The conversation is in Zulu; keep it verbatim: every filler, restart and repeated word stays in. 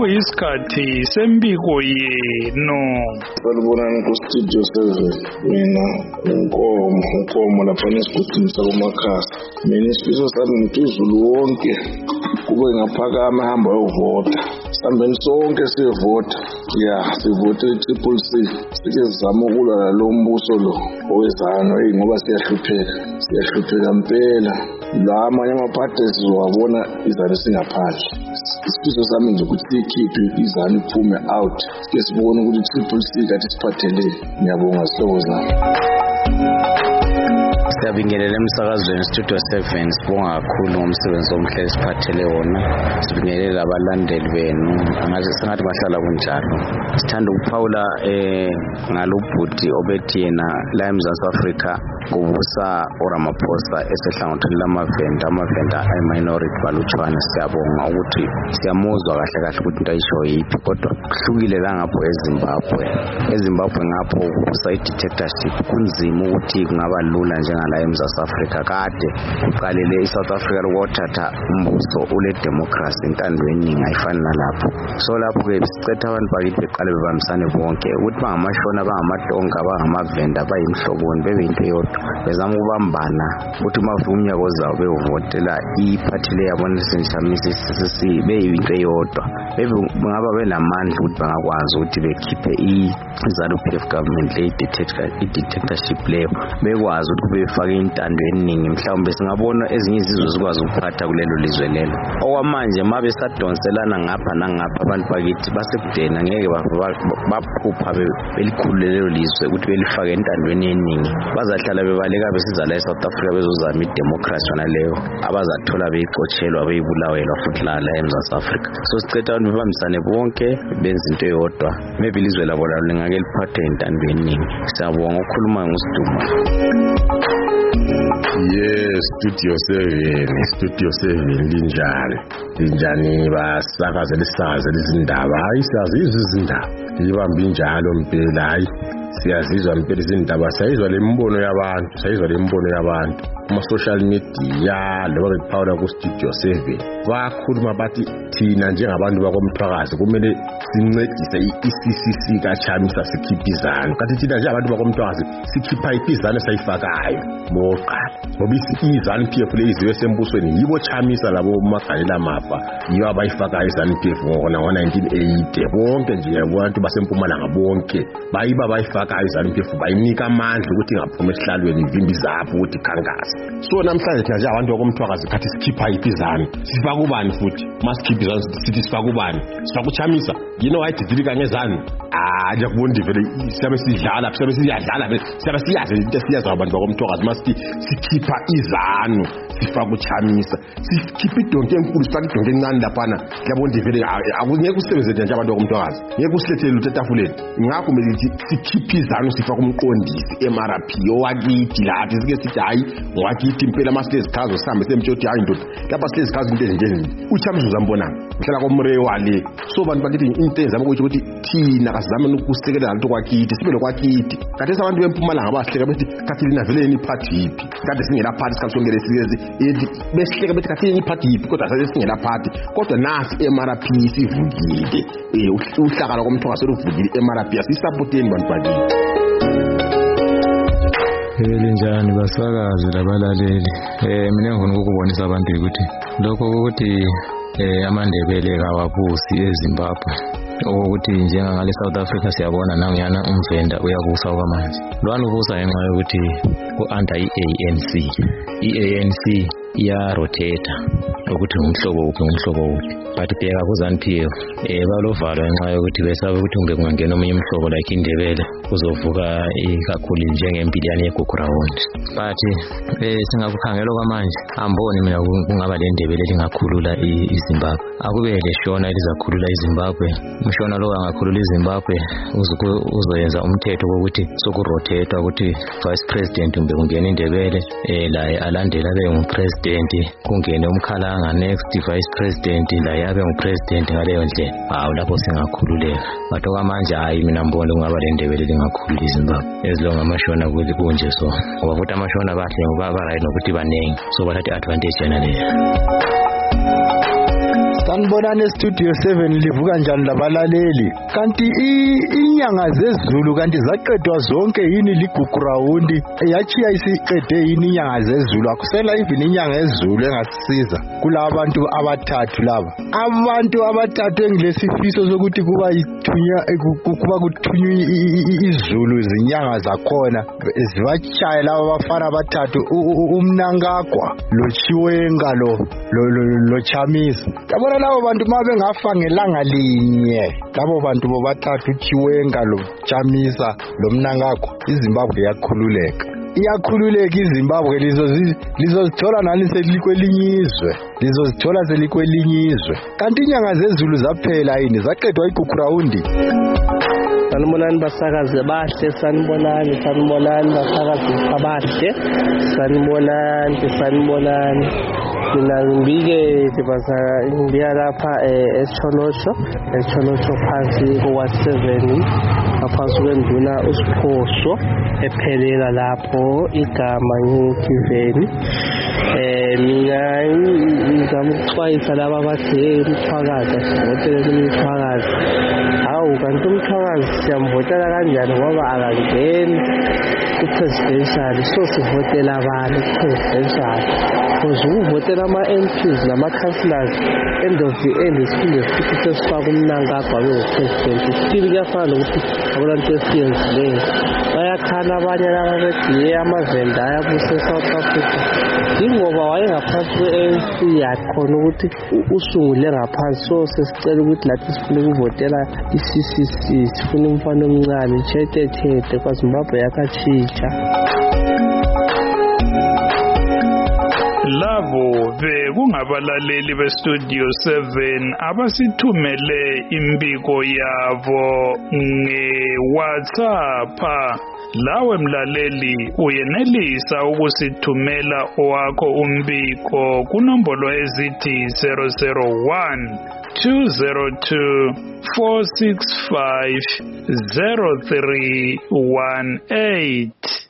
sekuyisikhathi sembiko yenu. Salibonani ku-studio seven. Mina unkomo unkomo lapha nesigudini sakumakhasi. Mina isifiso sami ngithi uZulu wonke kube ngaphakama ahamba ayovota. Sihambeni sonke siyevota. Ya sivote i-triple C. Sike sizama ukulwa nalo mbuso lo owezano ngoba siyahlupheka. Siyahlupheka mpela. La amanye amaphathi sizowabona izalo singaphandle. Isifiso sami nje ukuthi sikhiphe izalo iphume out. Sike sibone ukuthi i-triple C kathi siphathele. Ngiyabonga sihlobo zami. Siyabingelela emsakazweni Studio seven. Sibonga kakhulu ngomsebenzi omhle esiphathele wona. Sibingelela abalandeli benu. Ngaze sengathi bahlala kunjalo. Sithanda ukuphawula eh ngalobhuti obethi yena la eMzantsi Afrika kubusa uRamaphosa esehlangothini lamavenda amavenda ay-minority balutshwana. Siyabonga ukuthi siyamuzwa kahle kahle ukuthi into ayisho yiphi, kodwa kuhlukile la ngapho eZimbabwe. EZimbabwe ngapho kubusa i-dictatorship kunzima ukuthi kungaba lula njengala eMzantsi Afrika. Kade uqalele iSouth Africa lokuthatha umbuso ule democracy intando yeningi ayifani nalapho. So lapho ke sicetha abantu bakithi beqale bebambisane bonke ukuthi bangamashona bangamatonga bangamavenda bayimhloboni bebe into yodwa bezama ukubambana ukuthi mafu umnyaka ozayo bevotela iphathi le yabona senjamisa sibe into eyodwa. Bebe ngaba benamandla ukuthi bangakwazi ukuthi bekhiphe iZANU P F government le dictatorship leyo bekwazi ukuthi befake intando yeningi. Mhlawumbe singabona ezinye izizwe zikwazi ukuphatha kulelo lizwe lelo. Okwamanje mabe sadonselana ngapha nangapha abantu bakithi basekudena ngeke baphupha belikhulu lelo lizwe ukuthi belifake intandweni yeningi. Bazahlala bebaleka besiza la eSouth Africa bezozama idemocracy yona leyo abazathola beyixotshelwa beyibulawelwa futhi la eMzantsi Afrika. So sicetha abantu bebambisane bonke benza into eyodwa maybe ilizwe labo lingake liphathe intando yeningi. Siyabonga ukukhuluma ngoSiduma. Yes, Studio seven, Studio seven linjani. Linjani basakaza lesakaza lezindaba. Hayi siyazizwa izindaba. Ibamba injalo mpela hayi. Siyazizwa mpela izindaba, sayizwa lembono yabantu, sayizwa lembono yabantu. Kuma social media lo bephawula ku Studio seven. Bakhuluma bathi thina njengabantu bakomthwakazi kumele sincedise i-E C C C kaChamisa sikhipha izano. Kanti thina nje abantu bakomthwakazi sikhipha izano sayifakayo boqala. Ngoba izano P F le iziwe sembusweni yibo Chamisa labo magalela mafa yiyo abayifakayo izano P F ngona nineteen eighty. Bonke nje abantu basempumalanga bonke bayiba bayifakayo izano P F bayinika amandla ukuthi ingaphuma esihlalweni ivimbi zapho ukuthi khankasa. So namhlanje thina nje abantu bakomthwakazi kathi sikhipha izano. Sifaka ubani futhi masikhipha izano sithi sifaka ubani? Sifaka uChamisa. You know why tidili kangezani? Ah nje kubona vele siyabe sidlala siyabe siyadlala siyabe siyazi into siyazi abantu bakomthwakazi masithi sikhipha izano sifaka uChamisa sikhipha idonke enkulu sifaka idonke encane laphana yabona vele akungeke usebenze nje abantu bakomthwakazi ngeke usilethele lutho etafuleni. Ngakho melithi sikhipha izano sifaka umqondisi M R P owakithi lathi sike sithi hayi ngwakithi impela masilezi khazo sihambe semtshoti hayi ndoda lapha silezi khazo into ezinje uChamisa uzambona uhlala komre wale. So bantu bakithi into ezama ukuthi thina kasizame ukusekela lanto kwakithi sibe lokwakithi. Kade sabantu bempumalanga bahleka bethi kathi lina vele ni party yipi kade singela party sikasongele sikezi ethi besihleka bethi kathi ni party yipi kodwa sase singela party kodwa nasi M R P sivukile. Eh uhlaka lokomthwakazi seluvukile M R P asisupporteni bantu bakithi. Elinjani basakazi labalaleli. Eh mina ngifuna ukubonisa abantu ukuthi lokho ukuthi eh amandebele kawabusi eZimbabwe ukuthi njengangale South Africa siyabona nangiyana umvenda uyabusa kwamanje. Lwana ubusa ngenxa yokuthi ku-under i-A N C. I-A N C iya rotate ukuthi umhlobo uphi umhlobo uphi. But bheka kuZANU P F eh balovalo ngenxa yokuthi besaba ukuthi unge kungangena omunye umhlobo like indebele kuzovuka ikakhulu njengembiliyane yeGugurawundi. But eh singakukhangela kwamanje amboni mina kungaba le ndebele lingakhulula iZimbabwe. Akube leshona elizakhulula iZimbabwe. Umshona lo angakhulula iZimbabwe uzoyenza umthetho ukuthi sokurotate ukuthi vice president umbe kungena indebele eh la alandela abe umpresident kungene umkhalanga next vice president la yabe umpresident ngaleyo ndlela. Hawu lapho singakhululeka. But okwamanje hayi mina mbona kungaba le ndebele lingakhulula iZimbabwe. Ezilonga amashona ukuthi kunje so. Ngoba futhi amashona bahle ngoba ba right nokuthi banengi so bathatha advantage yana leyo. Sanibonani Studio seven livuka njani labalaleli. Kanti inyanga zezulu kanti zaqedwa zonke yini ligugu round yachiya isiqede yini inyanga zezulu akusela even inyanga yezulu engasisiza kulabo abantu abathathu laba. Abantu abathathu engilesifiso sokuthi kuba ithunya kuba kuthunywa izulu zinyanga zakhona zibachaya laba bafana abathathu uMnangagwa lo Chiwenga lo lo Chamisa. Yabona labo bantu mabe ngafa ngelanga linye labo bantu bobathathu uChiwenga lo Chamisa lo Mnangagwa iZimbabwe yakhululeka iyakhululeka iZimbabwe lizo lizozithola nani selikwelinyizwe lizozithola selikwelinyizwe kanti inyanga zezulu zaphela yini zaqedwa igugu round. Sanibonani basakazi bahle, sanibonani sanibonani basakazi abahle, sanibonani sanibonani. Mina ngibike dibasa ngiya lapha eSholotsho eSholotsho phansi kwa seven aphansi kwenduna uSiphoso ephelela lapho igama ngikiveni. Eh mina ngizamxwayisa laba abathe umthwakazi ngotelele umthwakazi. Hawu kanti umthwakazi siyamvotela kanjani ngoba akangeni ku-presidential so sivotela abantu ku-presidential because ukuvotela ama-M Ps nama-councillors end of the end isiphinde futhi sesifaka uMnangagwa abe-president still kuyafana nokuthi abona nto esiyenzileyo bayakhala abanye laba bethi ye amavenda ayabuse-South Africa ingoba wayengaphansi kwe-A N C yakhona ukuthi usungule ngaphansi so sesicela ukuthi lathi sifuna ukuvotela i-C C C sifuna umfana omncane tshete-tshete kwaZimbabwe yakatshintsha. Labo bekungabalaleli beStudio seven abasithumele imbiko yabo nge-WhatsApp. Lawe mlaleli uyenelisa ukusithumela owakho umbiko kunombolo ezithi zero zero one two zero two four six five zero three one eight.